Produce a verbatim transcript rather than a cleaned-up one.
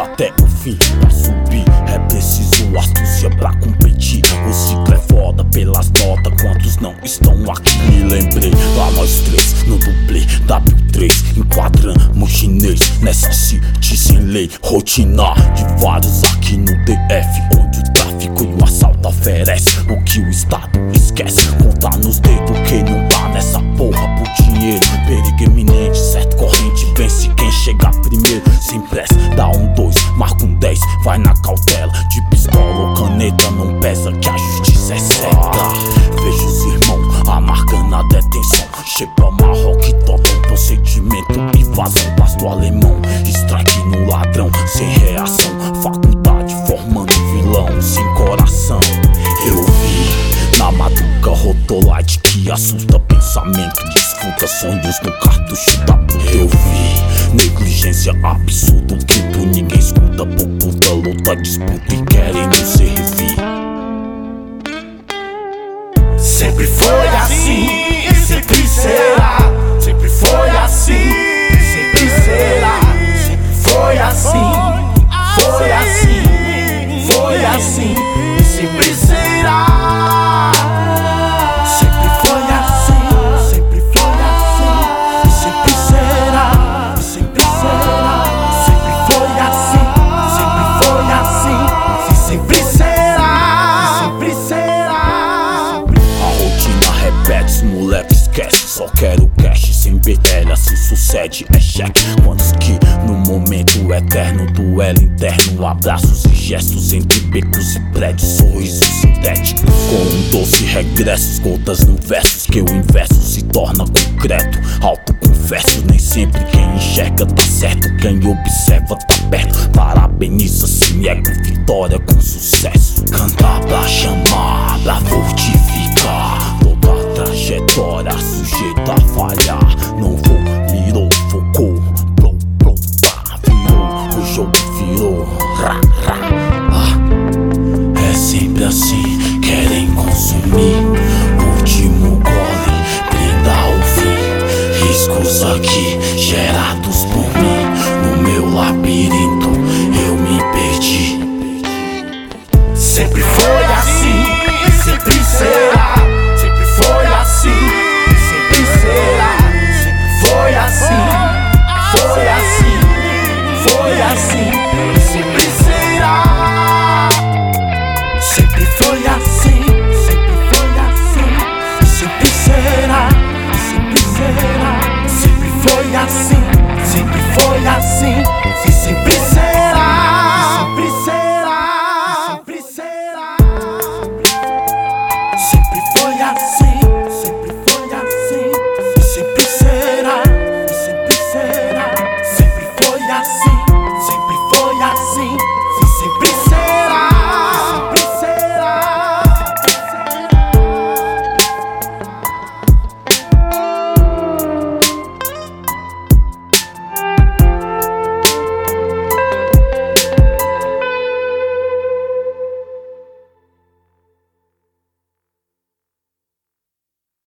até o fim. Pra subir é preciso astúcia pra competir. O ciclo é foda pelas notas, quantos não estão aqui? Me lembrei, lá nós três no dublê W três, enquadramos chinês nessa city sem lei. Rotina de vários aqui no D F, onde o tráfico e o assalto oferece o que o Estado esquece. Contar nos dedos quem não tá nessa porra por dinheiro. Perigo iminente, certo, corrente vence quem chegar primeiro. Sem pressa, dá um dois, marca um dez, vai na cautela. De pistola ou caneta não pesa que a justiça é cega. Vejo os irmãos amargando a detenção. Chepa Marroque, total procedimento, invasão, pasto alemão. Strike no ladrão, sem reação. Faculdade formando vilão, sem coração. Eu vi na madruga rotolite que assusta pensamento. Desfruta sonhos no cartucho da puta. Eu vi negligência absurda, o quinto ninguém escuta. Por puta luta, disputa e querem nos servir. Sempre foi assim, e sempre será. Sempre foi assim, e sempre será. Sempre foi assim, foi assim, foi assim, e sempre será. Sempre foi assim, sempre foi assim, e sempre será. E sempre será. Sempre foi assim, sempre foi assim, e sempre será. E sempre será. Repete, os moleque esquece, só quero cash. Sem betelha se sucede é cheque. Quantos que no momento eterno, duelo interno, abraços e gestos entre becos e prédios, sorriso sintético com um doce regresso, gotas no versos que o inverso se torna concreto. Autoconfesso, nem sempre quem enxerga tá certo, quem observa tá perto. Parabeniza, se nega vitória com sucesso. Cantar pra chamar, pra fortificar trajetória sujeita a falhar. Não